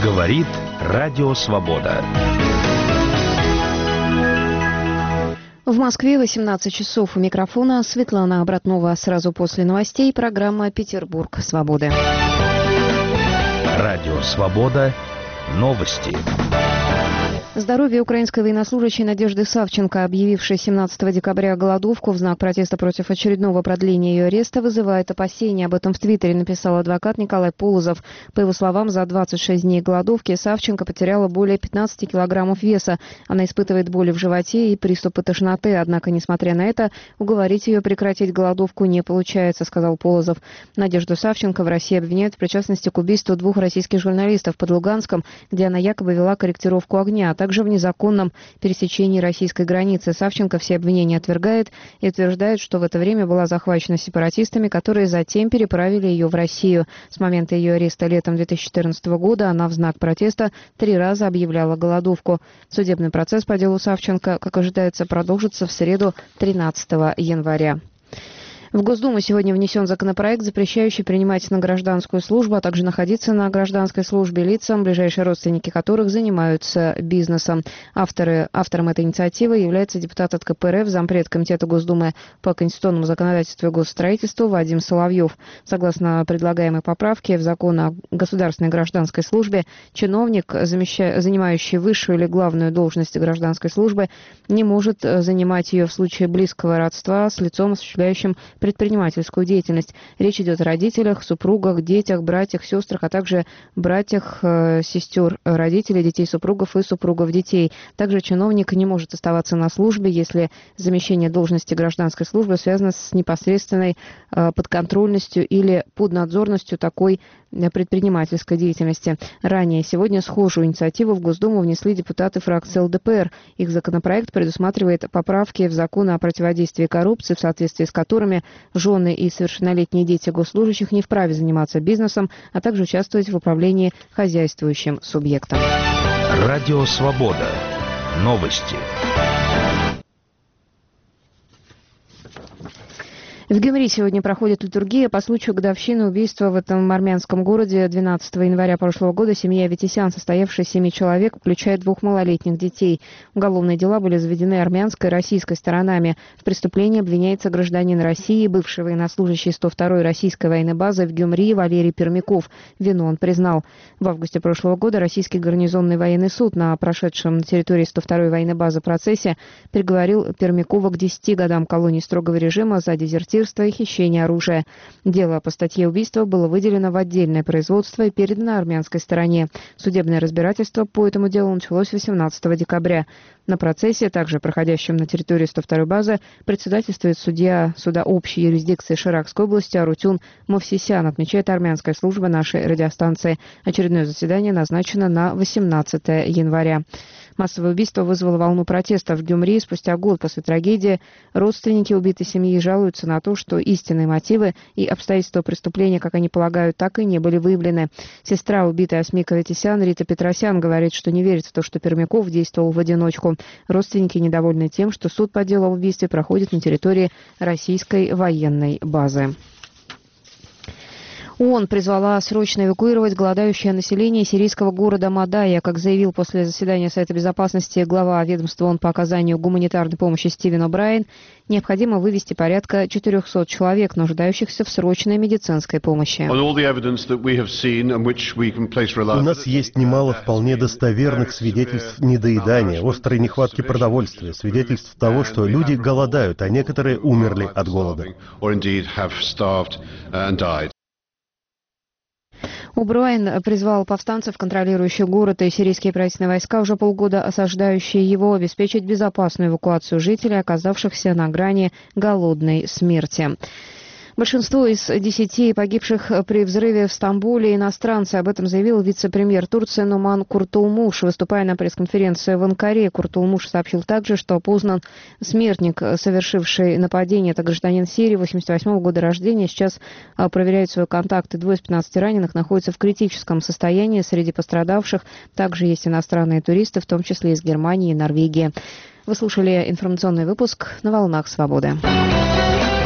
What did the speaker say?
Говорит Радио Свобода. В Москве 18 часов. У микрофона Светлана Обратнова. Сразу после новостей программа «Петербург. Свободы». Радио Свобода. Новости. Здоровье украинской военнослужащей Надежды Савченко, объявившей 17 декабря голодовку в знак протеста против очередного продления ее ареста, вызывает опасения. Об этом в Твиттере написал адвокат Николай Полозов. По его словам, за 26 дней голодовки Савченко потеряла более 15 килограммов веса. Она испытывает боли в животе и приступы тошноты. Однако, несмотря на это, уговорить ее прекратить голодовку не получается, сказал Полозов. Надежду Савченко в России обвиняют в причастности к убийству 2 российских журналистов под Луганском, где она якобы вела корректировку огня, а также в незаконном пересечении российской границы. Савченко все обвинения отвергает и утверждает, что в это время была захвачена сепаратистами, которые затем переправили ее в Россию. С момента ее ареста летом 2014 года она в знак протеста 3 раза объявляла голодовку. Судебный процесс по делу Савченко, как ожидается, продолжится в среду 13 января. В Госдуму сегодня внесен законопроект, запрещающий принимать на гражданскую службу, а также находиться на гражданской службе лицам, ближайшие родственники которых занимаются бизнесом. Автором этой инициативы является депутат от КПРФ, зампред Комитета Госдумы по конституционному законодательству и госстроительству Вадим Соловьев. Согласно предлагаемой поправке в закон о государственной гражданской службе, чиновник, занимающий высшую или главную должность гражданской службы, не может занимать ее в случае близкого родства с лицом, осуществляющим предпринимательскую деятельность. Речь идет о родителях, супругах, детях, братьях, сестрах, а также братьях, сестер, родителей, детей супругов и супругов детей. Также чиновник не может оставаться на службе, если замещение должности гражданской службы связано с непосредственной подконтрольностью или поднадзорностью такой предпринимательской деятельности. Ранее сегодня схожую инициативу в Госдуму внесли депутаты фракции ЛДПР. Их законопроект предусматривает поправки в закон о противодействии коррупции, в соответствии с которыми жены и совершеннолетние дети госслужащих не вправе заниматься бизнесом, а также участвовать в управлении хозяйствующим субъектом. Радио Свобода. Новости. В Гюмри сегодня проходит литургия по случаю годовщины убийства в этом армянском городе 12 января прошлого года. Семья Аветисян, состоявшая из 7 человек, включая 2 малолетних детей. Уголовные дела были заведены армянской и российской сторонами. В преступлении обвиняется гражданин России, бывший военнослужащий 102-й российской военной базы в Гюмри Валерий Пермяков. Вину он признал. В августе прошлого года российский гарнизонный военный суд на прошедшем на территории 102-й военной базы процессе приговорил Пермякова к 10 годам колонии строгого режима за дезертирство и хищение оружия. Дело по статье убийства было выделено в отдельное производство и передано армянской стороне. Судебное разбирательство по этому делу началось 18 декабря. На процессе, также проходящем на территории 102-й базы, председательствует судья суда общей юрисдикции Ширакской области Арутюн Мовсисян, отмечает армянская служба нашей радиостанции. Очередное заседание назначено на 18 января. Массовое убийство вызвало волну протеста в Гюмри. Спустя год после трагедии родственники убитой семьи жалуются на то, что истинные мотивы и обстоятельства преступления, как они полагают, так и не были выявлены. Сестра убитой Асмик Аветисян Рита Петросян говорит, что не верит в то, что Пермяков действовал в одиночку. Родственники недовольны тем, что суд по делу об убийстве проходит на территории российской военной базы. ООН призвала срочно эвакуировать голодающее население сирийского города Мадая. Как заявил после заседания Совета Безопасности глава ведомства ООН по оказанию гуманитарной помощи Стивен О'Брайен, необходимо вывести порядка 400 человек, нуждающихся в срочной медицинской помощи. У нас есть немало вполне достоверных свидетельств недоедания, острой нехватки продовольствия, свидетельств того, что люди голодают, а некоторые умерли от голода. О'Брайен призвал повстанцев, контролирующих город, и сирийские правительственные войска, уже полгода осаждающие его, обеспечить безопасную эвакуацию жителей, оказавшихся на грани голодной смерти. Большинство из 10 погибших при взрыве в Стамбуле иностранцы. Об этом заявил вице-премьер Турции Нуман Куртулмуш. Выступая на пресс-конференции в Анкаре, Куртулмуш сообщил также, что опознан смертник, совершивший нападение. Это гражданин Сирии, 88 года рождения. Сейчас проверяют свои контакты. 2 из 15 раненых находятся в критическом состоянии. Среди пострадавших также есть иностранные туристы, в том числе из Германии и Норвегии. Вы слушали информационный выпуск на «Волнах Свободы».